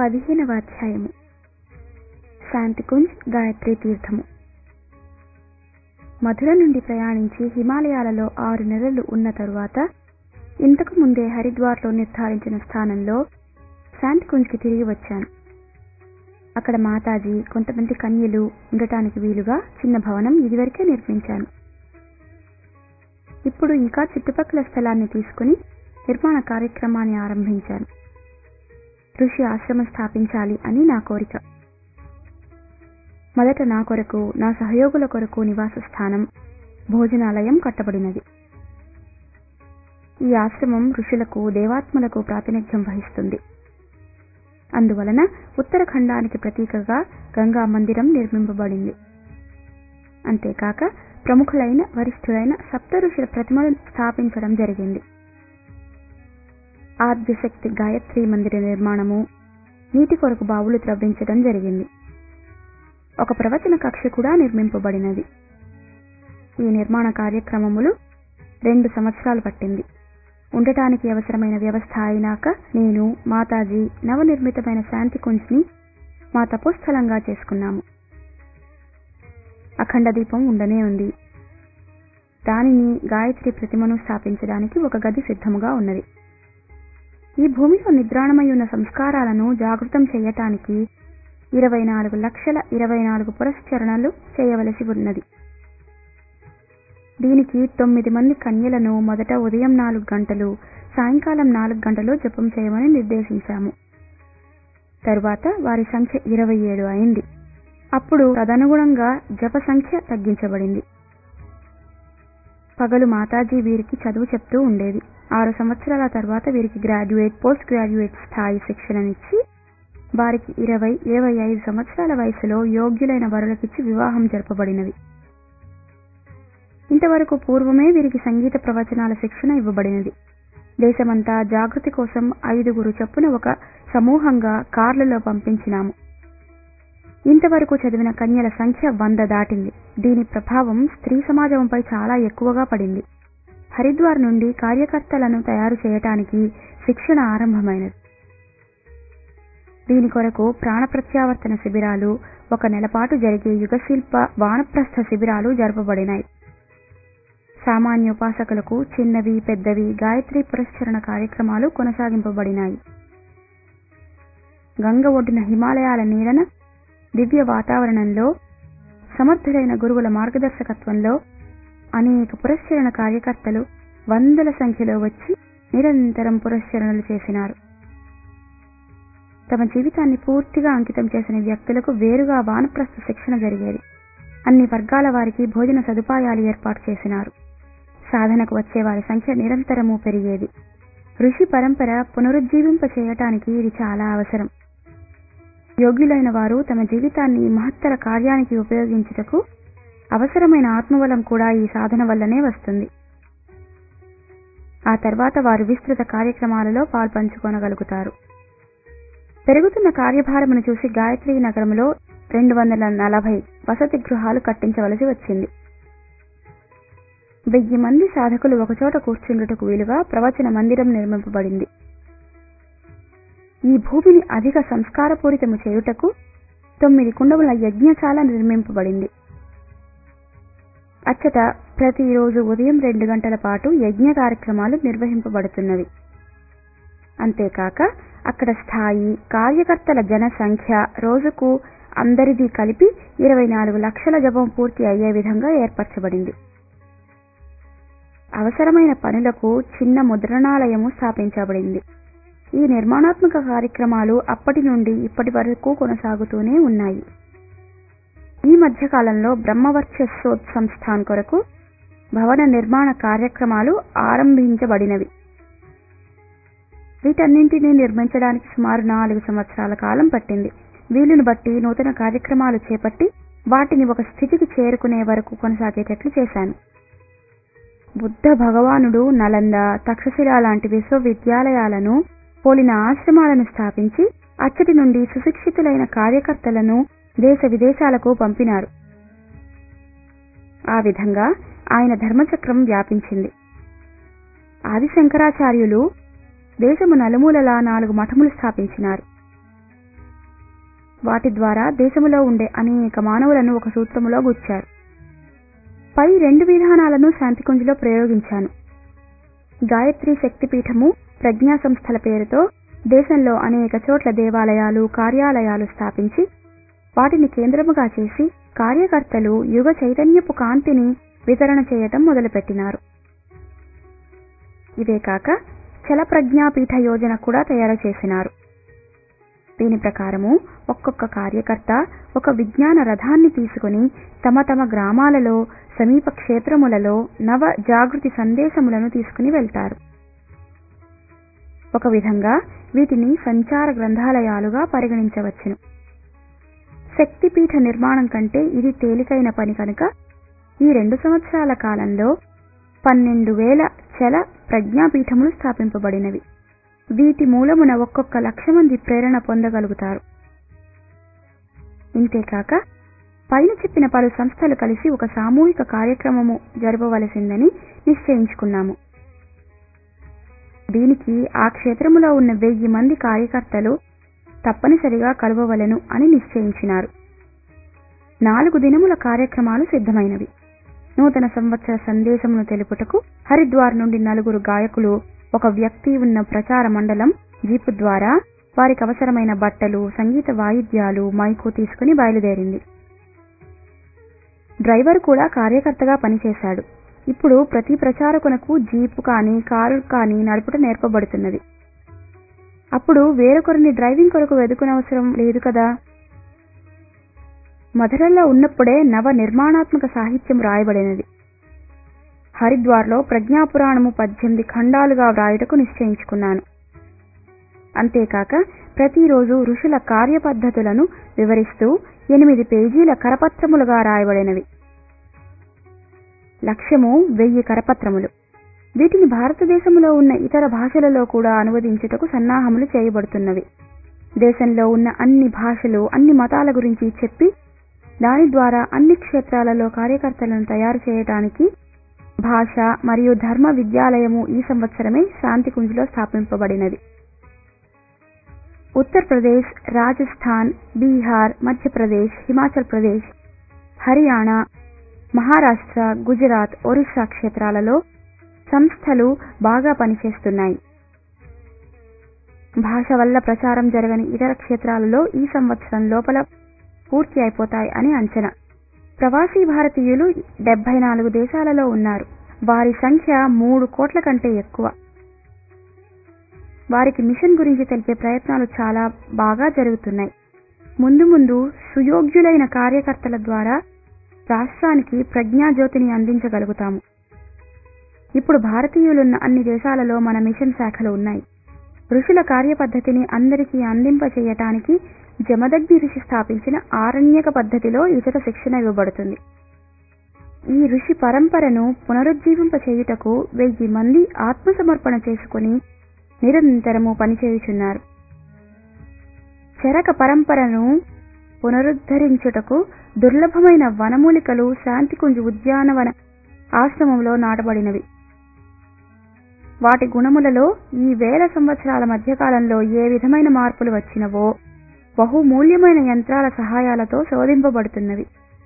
15వ అధ్యాయము. శాంతికుంజ్ గాయత్రీ తీర్థము. మధుర నుండి ప్రయాణించి హిమాలయాలలో 6 నెలలు ఉన్న తరువాత ఇంతకు ముందే హరిద్వార్లో నిర్ధారించిన స్థానంలో శాంతికుంజ్కి తిరిగి వచ్చాను. అక్కడ మాతాజీ, కొంతమంది కన్యలు ఉండటానికి వీలుగా చిన్న భవనం ఇదివరకే నిర్మించాను. ఇప్పుడు ఇంకా చుట్టుపక్కల స్థలాన్ని తీసుకుని నిర్మాణ కార్యక్రమాన్ని ఆరంభించాను. ఋషి ఆశ్రమం స్థాపించాలి అని నా కోరిక. మొదట నా కొరకు, నా సహయోగుల కొరకు నివాస స్థానం, భోజనాలయం కట్టబడినది. ఈ ఆశ్రమం ఋషులకు, దేవాత్మలకు ప్రాతినిధ్యం వహిస్తుంది. అందువలన ఉత్తరఖండానికి ప్రతీకగా గంగా మందిరం నిర్మింపబడింది. అంతేకాక ప్రముఖులైన, వరిష్ఠులైన 7 ఋషుల ప్రతిమలు స్థాపించడం జరిగింది. ఆద్యశక్తి గాయత్రీ మందిర నిర్మాణము, నీటి కొరకు బావులు త్రవ్వించడం జరిగింది. ఒక ప్రవచన కక్ష కూడా నిర్మింపబడినది. ఈ నిర్మాణ కార్యక్రమములు 2 సంవత్సరాలు పట్టింది. ఉండటానికి అవసరమైన వ్యవస్థ అయినాక నేను, మాతాజీ నవనిర్మితమైన శాంతికుంజ్ని మా తపోస్థలంగా చేసుకున్నాము. అఖండ దీపం ఉండనే ఉంది. దానిని గాయత్రి ప్రతిమను స్థాపించడానికి ఒక గది సిద్ధముగా ఉన్నది. ఈ భూమిలో నిద్రాణమై ఉన్న సంస్కారాలను జాగృతం చేయటానికి 24,24,000 పురస్చరణలు చేయవలసి ఉన్నది. దీనికి 9 మంది కన్యలను మొదట ఉదయం 4 గంటలు, సాయంకాలం 4 గంటలు జపం చేయమని నిర్దేశించాము. తరువాత వారి సంఖ్య 27 అయింది. అప్పుడు తదనుగుణంగా జప సంఖ్య తగ్గించబడింది. పగలు మాతాజీ వీరికి చదువు చెప్తూ ఉండేది. 6 సంవత్సరాల తర్వాత వీరికి గ్రాడ్యుయేట్, పోస్ట్ గ్రాడ్యుయేట్ స్థాయి శిక్షణనిచ్చి వారికి 20-25 సంవత్సరాల వయసులో యోగ్యులైన వరులకిచ్చి వివాహం జరపబడినది. ఇంతవరకు పూర్వమే వీరికి సంగీత ప్రవచనాల శిక్షణ ఇవ్వబడినది. దేశమంతా జాగృతి కోసం 5 చొప్పున ఒక సమూహంగా కార్లలో పంపించినాము. ఇంతవరకు చదివిన కన్యల సంఖ్య 100 దాటింది. దీని ప్రభావం స్త్రీ సమాజంపై చాలా ఎక్కువగా పడింది. హరిద్వార్ నుండి కార్యకర్తలను తయారు చేయటానికి శిక్షణ ఆరంభమైనది. దీని కొరకు ప్రాణప్రత్యావర్తన శిబిరాలు, 1 నెల పాటు జరిగే యుగశిల్ప వానప్రస్థ శిబిరాలు జరపబడినాయి. సామాన్యోపాసకులకు చిన్నవి, పెద్దవి గాయత్రి పురస్చరణ కార్యక్రమాలు కొనసాగింపబడినాయి. గంగ ఒడ్డున హిమాలయాల నీడన దివ్య వాతావరణంలో సమర్థులైన గురువుల మార్గదర్శకత్వంలో అనేక పురస్చరణ కార్యకర్తలు 100ల సంఖ్యలో వచ్చి నిరంతరం పురస్చరణలు చేసినారు. తమ జీవితాన్ని పూర్తిగా అంకితం చేసిన వ్యక్తులకు వేరుగా వానప్రస్థ శిక్షణ జరిగేది. అన్ని వర్గాల వారికి భోజన సదుపాయాలు ఏర్పాటు చేసినారు. సాధనకు వచ్చే వారి సంఖ్య నిరంతరము పెరిగేది. ఋషి పరంపర పునరుజ్జీవింప చేయటానికి ఇది చాలా అవసరం. యోగ్యులైన వారు తమ జీవితాన్ని మహత్తర కార్యానికి ఉపయోగించుటకు అవసరమైన ఆత్మబలం కూడా ఈ సాధన వల్లనే వస్తుంది. ఆ తర్వాత వారు విస్తృత కార్యక్రమాలలో పాల్పంచుకోనగలుగుతారు. పెరుగుతున్న కార్యభారమును చూసి గాయత్రీ నగరంలో 240 వసతి గృహాలు కట్టించవలసి వచ్చింది. 1000 మంది సాధకులు ఒకచోట కూర్చుండుటకు వీలుగా ప్రవచన మందిరం నిర్మింపబడింది. ఈ భూమిని అధిక సంస్కారపూరితము చేయుటకు 9 కుండముల యజ్ఞశాల నిర్మింపబడింది. అచ్చట ప్రతిరోజు ఉదయం 2 గంటల పాటు యజ్ఞ కార్యక్రమాలు నిర్వహింపబడుతున్నవి. అంతేకాక అక్కడ స్థాయి కార్యకర్తల జన సంఖ్య రోజుకు అందరిది కలిపి 24 లక్షల జపం పూర్తి అయ్యే విధంగా ఏర్పరచబడింది. అవసరమైన పనులకు చిన్న ముద్రణాలయము స్థాపించబడింది. ఈ నిర్మాణాత్మక కార్యక్రమాలు అప్పటి నుండి ఇప్పటి వరకు కొనసాగుతూనే ఉన్నాయి. ఈ మధ్యకాలంలో బ్రహ్మవర్చస్సోత్సంస్థాన్ కొరకు భవన నిర్మాణ కార్యక్రమాలు ఆరంభించబడినవి. వీటన్నింటినీ నిర్మించడానికి సుమారు 4 సంవత్సరాల కాలం పట్టింది. వీలును బట్టి నూతన కార్యక్రమాలు చేపట్టి వాటిని ఒక స్థితికి చేరుకునే వరకు కొనసాగేటట్లు చేశాను. బుద్ధ భగవానుడు నలంద, తక్షశిల లాంటి విశ్వవిద్యాలయాలను పోలిన ఆశ్రమాలను స్థాపించి అచ్చటి నుండి సుశిక్షితులైన కార్యకర్తలను దేశ విదేశాలకు పంపినారు. ఆ విధంగా ఆయన ధర్మచక్రం వ్యాపించింది. ఆది శంకరాచార్యులు దేశము నలుమూలలా 4 మఠములు స్థాపించినారు. వాటి ద్వారా దేశములో ఉండే అనేక మానవులను ఒక సూత్రములో గుచ్చారు. పై 2 విధానాలను శాంతికుంజ్లో ప్రయోగించాను. గాయత్రి శక్తిపీఠము, ప్రజ్ఞా సంస్థల పేరుతో దేశంలో అనేక చోట్ల దేవాలయాలు, కార్యాలయాలు స్థాపించి వాటిని కేంద్రముగా చేసి కార్యకర్తలు యుగ చైతన్యపు కాంతిని వితరణ చేయటం మొదలుపెట్టినారు. ఇవే కాక చల ప్రజ్ఞాపీఠ యోజన కూడా తయారు చేసినారు. దీని ప్రకారము ఒక్కొక్క కార్యకర్త ఒక విజ్ఞాన రథాన్ని తీసుకుని తమ తమ గ్రామాలలో, సమీప క్షేత్రములలో నవ జాగృతి సందేశములను తీసుకుని వెళ్తారు. ఒక విధంగా వీటిని సంచార గ్రంథాలయాలుగా పరిగణించవచ్చును. శక్తిపీఠ నిర్మాణం కంటే ఇది తేలికైన పని కనుక ఈ 2 సంవత్సరాల కాలంలో 12,000 చల ప్రజ్ఞాపీఠములు స్థాపింపబడినవి. వీటి మూలమున ఒక్కొక్క 1,00,000 మంది ప్రేరణ పొందగలుగుతారు. ఇంతేకాక పైన చెప్పిన పలు సంస్థలు కలిసి ఒక సామూహిక కార్యక్రమము జరపవలసిందని నిశ్చయించుకున్నాము. దీనికి ఆ క్షేత్రములో ఉన్న 1000 మంది కార్యకర్తలు తప్పనిసరిగా కలవవలెను అని నిశ్చయించినారు. 4 దినముల కార్యక్రమాలు సిద్ధమైనవి. నూతన సంవత్సర సందేశమును తెలుపుటకు హరిద్వార్ నుండి 4 గాయకులు, ఒక వ్యక్తి ఉన్న ప్రచార మండలం జీపు ద్వారా వారికి అవసరమైన బట్టలు, సంగీత వాయిద్యాలు, మైకు తీసుకుని బయలుదేరింది. డ్రైవర్ కూడా కార్యకర్తగా పనిచేశాడు. ఇప్పుడు ప్రతి ప్రచారకునకు జీపు కానీ కారు కానీ నడుపుట నేర్పబడుతున్నది. అప్పుడు వేరొకరిని డ్రైవింగ్ కొరకు వెదుకునవసరం లేదు కదా. మధురలో ఉన్నప్పుడే నవ నిర్మాణాత్మక సాహిత్యం రాయబడినది. హరిద్వార్లో ప్రజ్ఞాపురాణము 18 ఖండాలుగా వ్రాయుటకు నిశ్చయించుకున్నాను. అంతేకాక ప్రతిరోజు ఋషుల కార్యపద్ధతులను వివరిస్తూ 8 పేజీల కరపత్రములుగా రాయబడినవి. లక్ష్యము 1000 కరపత్రములు. వీటిని భారతదేశంలో ఉన్న ఇతర భాషలలో కూడా అనువదించుటకు సన్నాహములు చేయబడుతున్నవి. దేశంలో ఉన్న అన్ని భాషలు, అన్ని మతాల గురించి చెప్పి దాని ద్వారా అన్ని క్షేత్రాలలో కార్యకర్తలను తయారు చేయటానికి భాష మరియు ధర్మ విద్యాలయము ఈ సంవత్సరమే శాంతికుంజ్లో స్థాపింపబడినది. ఉత్తరప్రదేశ్, రాజస్థాన్, బీహార్, మధ్యప్రదేశ్, హిమాచల్ ప్రదేశ్, హర్యానా, మహారాష్ట్ర, గుజరాత్, ఒరిస్సా క్షేత్రాలలో సంస్థలు బాగా పనిచేస్తున్నాయి. భాష వల్ల ప్రచారం జరగని ఇతర క్షేత్రాలలో ఈ సంవత్సరం లోపల పూర్తి అయిపోతాయి అని అంచనా. ప్రవాసీ భారతీయులు 74 దేశాలలో ఉన్నారు. వారి సంఖ్య 3 కోట్ల కంటే ఎక్కువ. వారికి మిషన్ గురించి తెలిపే ప్రయత్నాలు చాలా బాగా జరుగుతున్నాయి. ముందు ముందు సుయోగ్యులైన కార్యకర్తల ద్వారా రాష్ట్రానికి ప్రజ్ఞాజ్యోతిని అందించగలుగుతాము. ఇప్పుడు భారతీయులున్న అన్ని దేశాలలో మన మిషన్ శాఖలు ఉన్నాయి. ఋషుల కార్యపద్ధతిని అందరికీ అందింపచేయటానికి జమదగ్ని ఋషి స్థాపించిన ఆరణ్యక పద్ధతిలో ఉచిత శిక్షణ ఇవ్వబడుతుంది. ఈ ఋషి పరంపరను పునరుజ్జీవింపచేయుటకు 1000 మంది ఆత్మసమర్పణ చేసుకుని నిరంతరము పనిచేయుచున్నారు. చరక పరంపరను పునరుద్ధరించుటకు దుర్లభమైన వనమూలికలు శాంతికుంజ్ ఉద్యానవన ఆశ్రమంలో నాటబడినవి. వాటి గుణములలో ఈ 1000 సంవత్సరాల మధ్యకాలంలో ఏ విధమైన మార్పులు వచ్చినవో బహుమూల్యమైన యంత్రాల సహాయాలతో శోధింపబడుతున్నవి.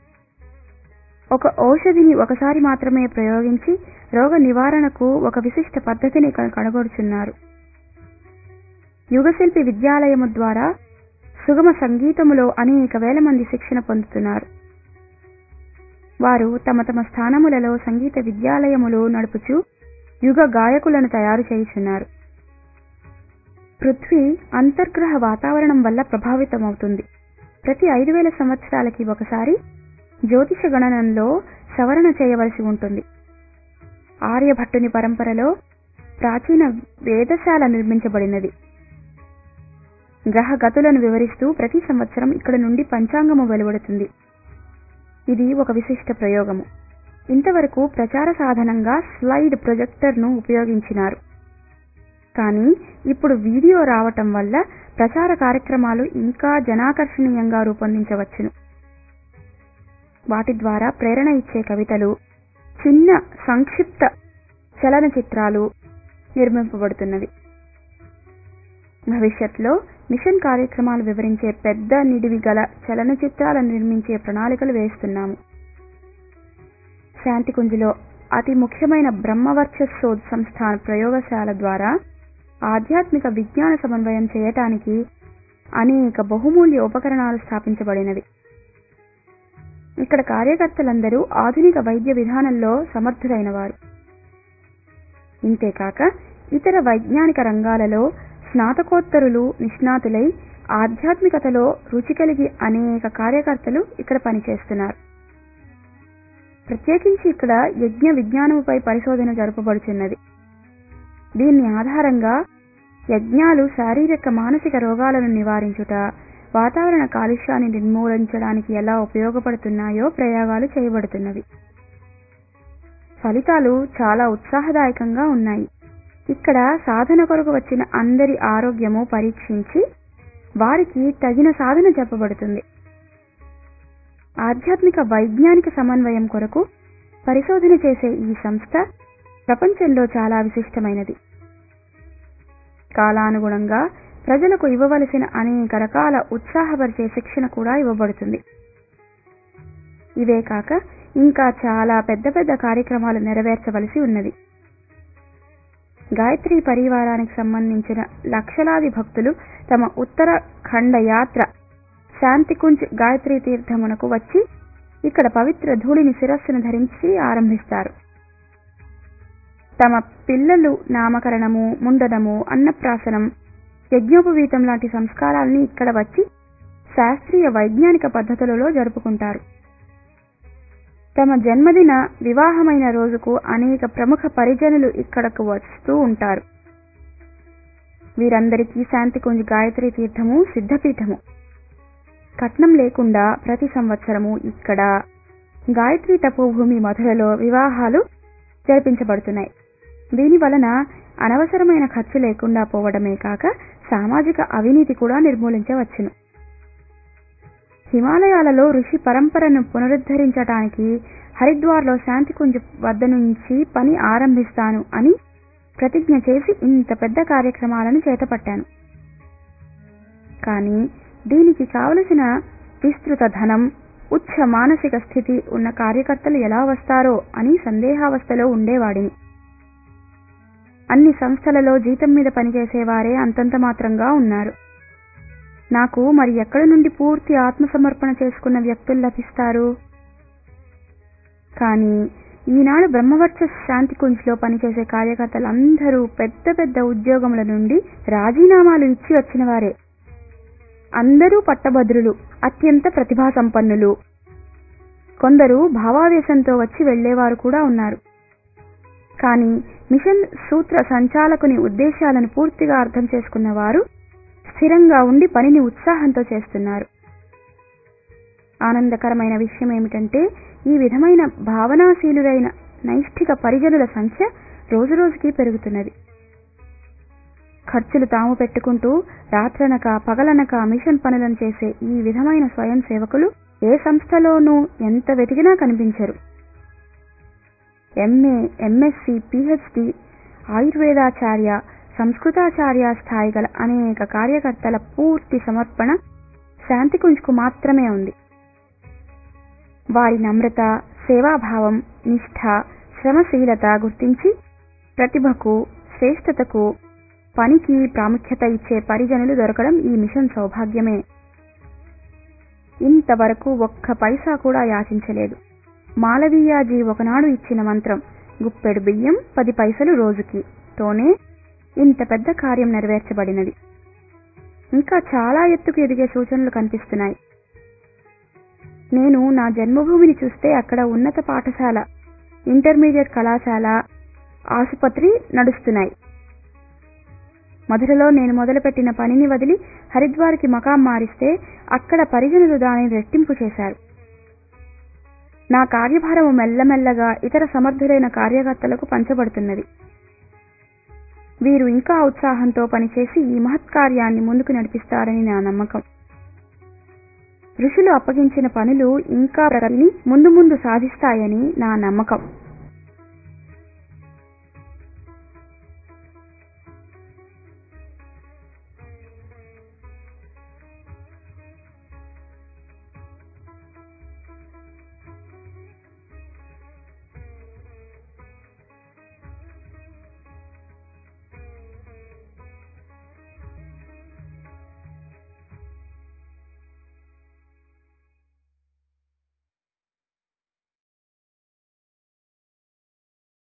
ఒక ఔషధిని ఒకసారి మాత్రమే ప్రయోగించి రోగ నివారణకు ఒక విశిష్ట పద్ధతిని కనుగొడుచున్నారు. యుగశిల్పి విద్యాలయము ద్వారా సుగమ సంగీతములో అనేక వేల మంది శిక్షణ పొందుతున్నారు. వారు తమ తమ స్థానములలో సంగీత విద్యాలయములు నడుపుచు యుగ గాయకులను తయారు చేయుచున్నారు. పృథ్వీ అంతర్గ్రహ వాతావరణం వల్ల ప్రభావితమవుతుంది. ప్రతి 5000 సంవత్సరాలకి ఒకసారి జ్యోతిష గణనంలో సవరణ చేయవలసి ఉంటుంది. ఆర్యభట్టుని పరంపరలో ప్రాచీన వేదశాల నిర్మించబడినది. గ్రహ గతులను వివరిస్తూ ప్రతి సంవత్సరం ఇక్కడ నుండి పంచాంగము వెలువడుతుంది. ఇది ఒక విశిష్ట ప్రయోగము. ఇంతవరకు ప్రచార సాధనంగా స్లైడ్ ప్రొజెక్టర్ను ఉపయోగించినారు. కానీ ఇప్పుడు వీడియో రావటం వల్ల ప్రచార కార్యక్రమాలు ఇంకా జనాకర్షణీయంగా రూపొందించవచ్చును. వాటి ద్వారా ప్రేరణ ఇచ్చే కవితలు, చిన్న సంక్షిప్త చలనచిత్రాలు నిర్మింపబడుతున్నవి. భవిష్యత్తులో మిషన్ కార్యక్రమాలు వివరించే పెద్ద నిడివి గల చలనచిత్రాలను నిర్మించే ప్రణాళికలు వేస్తున్నాము. శాంతికుంజ్లో అతి ముఖ్యమైన బ్రహ్మవర్చస్ శోధ్ సంస్థాన్ ప్రయోగశాల ద్వారా ఆధ్యాత్మిక విజ్ఞాన సమన్వయం చేయటానికి అనేక బహుమూల్య ఉపకరణాలు స్థాపించబడినవి. ఇక్కడ కార్యకర్తలందరూ ఆధునిక వైద్య విధానంలో సమర్థులైనవారు. ఇంతేకాక ఇతర వైజ్ఞానిక రంగాలలో స్నాతకోత్తరులు నిష్ణాతులై ఆధ్యాత్మికతలో రుచి కలిగి అనేక కార్యకర్తలు ఇక్కడ పనిచేస్తున్నారు. ప్రత్యేకించి ఇక్కడ యజ్ఞ విజ్ఞానముపై పరిశోధన జరపబడుచున్నది. దీని ఆధారంగా యజ్ఞాలు శారీరక మానసిక రోగాలను నివారించుట, వాతావరణ కాలుష్యాన్ని నిర్మూలించడానికి ఎలా ఉపయోగపడుతున్నాయో ప్రయోగాలు చేయబడుతున్నవి. ఫలితాలు చాలా ఉత్సాహదాయకంగా ఉన్నాయి. ఇక్కడ సాధన కొరకు వచ్చిన అందరి ఆరోగ్యము పరీక్షించి వారికి తగిన సాధన చెప్పబడుతుంది. ఆధ్యాత్మిక వైజ్ఞానిక సమన్వయం కొరకు పరిశోధన చేసే ఈ సంస్థ ప్రపంచంలో చాలా విశిష్టమైనది. కాలానుగుణంగా ప్రజలకు ఇవ్వవలసిన అనేక రకాల ఉత్సాహపరిచే శిక్షణ కూడా ఇవ్వబడుతుంది. ఇవే కాక ఇంకా చాలా పెద్ద పెద్ద కార్యక్రమాలు నెరవేర్చవలసి ఉన్నది. గాయత్రి పరివారానికి సంబంధించిన లక్షలాది భక్తులు తమ ఉత్తరాఖండ యాత్ర శాంతికుంజ్ గాయత్రి తీర్థమునకు వచ్చి ఇక్కడ పవిత్ర ధూళిని శిరస్సును ధరించి ఆరంభిస్తారు. తమ పిల్లలు నామకరణము, ముండనము, అన్నప్రాసనం, యజ్ఞోపవీతం లాంటి సంస్కారాల్ని ఇక్కడ వచ్చి శాస్త్రీయ వైజ్ఞానిక పద్ధతులలో జరుపుకుంటారు. తమ జన్మదిన, వివాహమైన రోజుకు అనేక ప్రముఖ పరిజనులు ఇక్కడకు వస్తూ ఉంటారు. వీరందరికీ శాంతికుంజ్ గాయత్రి తీర్థము సిద్ధపీఠము. కట్నం లేకుండా ప్రతి సంవత్సరము ఇక్కడ గాయత్రి తపోభూమి మధురలో వివాహాలు జరిపించబడుతున్నాయి. దీని వలన అనవసరమైన ఖర్చు లేకుండా పోవడమే కాక సామాజిక అవినీతి కూడా నిర్మూలించవచ్చును. హిమాలయాలలో ఋషి పరంపరను పునరుద్ధరించటానికి హరిద్వార్లో శాంతికుంజ్ వద్ద నుంచి పని ఆరంభిస్తాను అని ప్రతిజ్ఞ చేసి ఇంత పెద్ద కార్యక్రమాలను చేతపట్టాను. కానీ దీనికి కావలసిన విస్తృత ధనం, ఉచ్చ మానసిక స్థితి ఉన్న కార్యకర్తలు ఎలా వస్తారో అని సందేహావస్థలో ఉండేవాడిని. అన్ని సంస్థలలో జీతం మీద పనిచేసేవారే అంతంత మాత్రంగా ఉన్నారు. నాకు మరి ఎక్కడి నుండి పూర్తి ఆత్మసమర్పణ చేసుకున్న వ్యక్తులు లభిస్తారు? కానీ ఈనాడు బ్రహ్మవర్చస్ శాంతికుంజ్లో పనిచేసే కార్యకర్తలందరూ పెద్ద పెద్ద ఉద్యోగముల నుండి రాజీనామాలు ఇచ్చి వచ్చిన వారే. అందరూ పట్టభద్రులు, అత్యంత ప్రతిభా సంపన్నులు. కొందరు భావావేశంతో వచ్చి వెళ్లేవారు కూడా ఉన్నారు. కానీ మిషన్ సూత్ర సంచాలకుని ఉద్దేశాలను పూర్తిగా అర్థం చేసుకున్న వారు స్థిరంగా ఉండి పనిని ఉత్సాహంతో చేస్తున్నారు. ఆనందకరమైన విషయం ఏమిటంటే ఈ విధమైన భావనాశీలురైన నైష్ఠిక పరిజనుల సంఖ్య రోజురోజుకి పెరుగుతున్నది. ఖర్చులు తాము పెట్టుకుంటూ రాత్రనక పగలనక మిషన్ పనులను చేసే ఈ విధమైన స్వయం సేవకులు ఏ సంస్థలోనూ ఎంత వెతికినా కనిపించరు. ఎంఏ, ఎంఎస్సి, పిహెచ్డి, ఆయుర్వేదాచార్య, సంస్కృతాచార్య స్థాయి గల అనేక కార్యకర్తల పూర్తి సమర్పణ శాంతికుంజ్కు మాత్రమే ఉంది. వారి నమ్రత, సేవాభావం, నిష్ఠ, శ్రమశీలత గుర్తించి ప్రతిభకు, శ్రేష్టతకు, పనికి ప్రాముఖ్యత ఇచ్చే పరిజనులు దొరకడం ఈ మిషన్ సౌభాగ్యమే. ఇంతవరకు ఒక్క పైసా కూడా యాచించలేదు. మాలవీయాజీ ఒకనాడు ఇచ్చిన మంత్రం గుప్పెడు బియ్యం 10 పైసలు రోజుకి తోనే ఇంత పెద్ద కార్యం నెరవేర్చబడినది. ఇంకా చాలా ఎత్తుకు ఎదిగే సూచనలు కనిపిస్తున్నాయి. నేను నా జన్మభూమిని చూస్తే అక్కడ ఉన్నత పాఠశాల, ఇంటర్మీడియట్ కళాశాల, ఆసుపత్రి నడుస్తున్నాయి. మధురలో నేను మొదలుపెట్టిన పనిని వదిలి హరిద్వార్కి మకాం మారిస్తే అక్కడ పరిజనులు దానిని రెట్టింపు చేశారు. నా కార్యభారము మెల్లమెల్లగా ఇతర సమర్థులైన కార్యకర్తలకు పంచబడుతున్నది. వీరు ఇంకా ఉత్సాహంతో పనిచేసి ఈ మహత్కార్యాన్ని ముందుకు నడిపిస్తారని నా నమ్మకం. ఋషులు అప్పగించిన పనులు ఇంకా ప్రగతిని ముందు ముందు సాధిస్తాయని నా నమ్మకం.